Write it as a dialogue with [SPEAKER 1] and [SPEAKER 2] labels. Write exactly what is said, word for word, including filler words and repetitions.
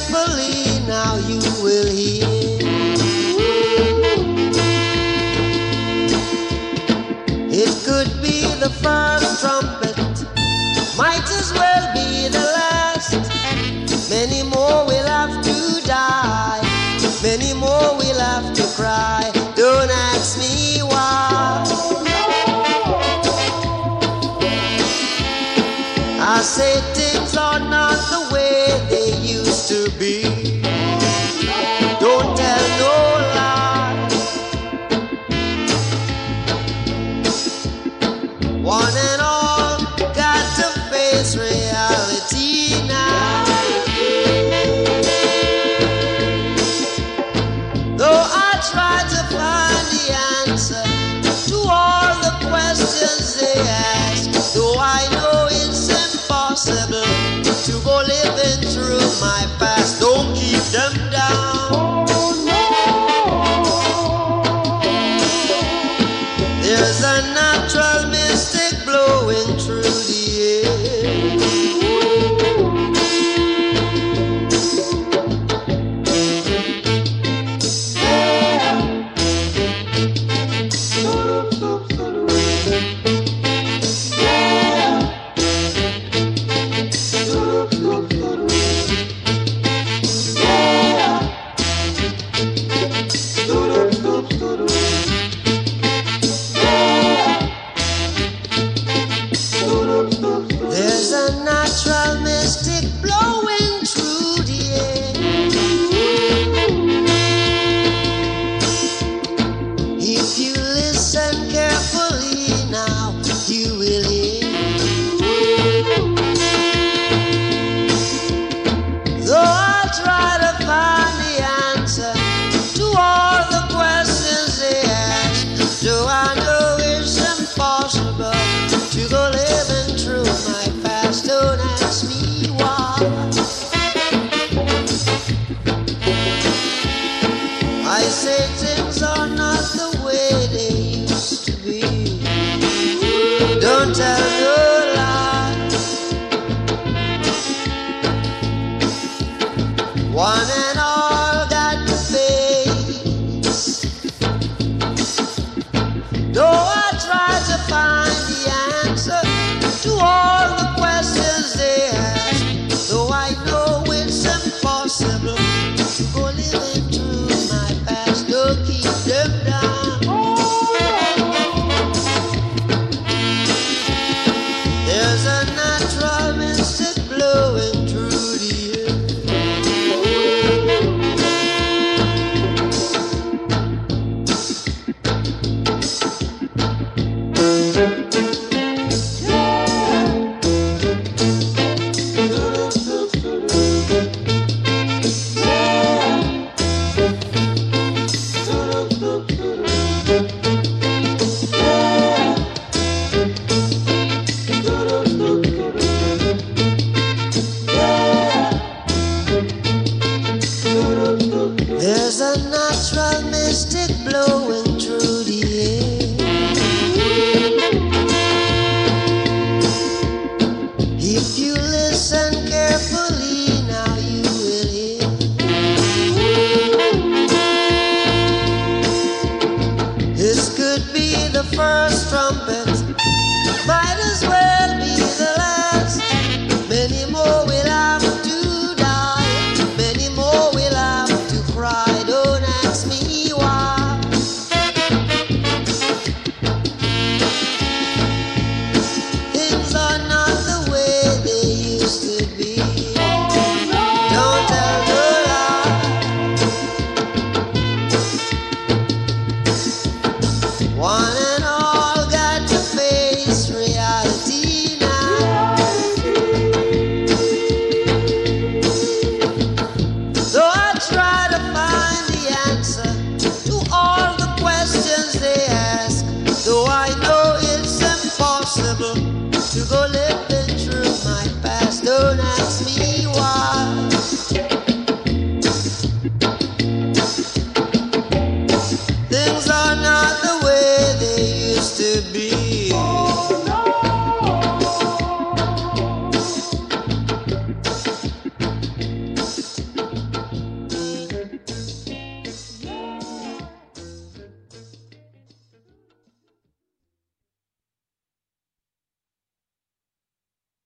[SPEAKER 1] carefully, now you will hear. It could be the first trumpet, might as well be the last. Many more will have to die, many more will have to cry. Don't ask me why. I say things are not the way they used to be. Don't tell no lie. One and all got to face reality now. Though I try to find the answer to all the questions they ask, though I know it's impossible to go living through my past, don't keep them down. There's a natural mystic blowing through the air. There's a natural mystic blowing through the air. If you listen carefully, now you will hear. Though I try to find the answer to all the questions they ask, do I know it's impossible to go living through my past? Don't ask me why. I say things are not the way they used to be. Don't tell no lie. One and all got to face. Though I try to find the answer to all the questions they ask, though I know it's impossible to go living through my past, don't keep them down. There's a natural mystic blowing through the air. There's a natural mystic blowing through the air. If you listen carefully, now you will hear. This could be the first trumpet, might as well be the last. Many more will have to die, many more will have to cry. Don't ask me why. Things are not the way they used to be. Don't tell no lie. One and all got to face reality now. Though I try to find the answer to all the questions they ask, though I know it's impossible to go living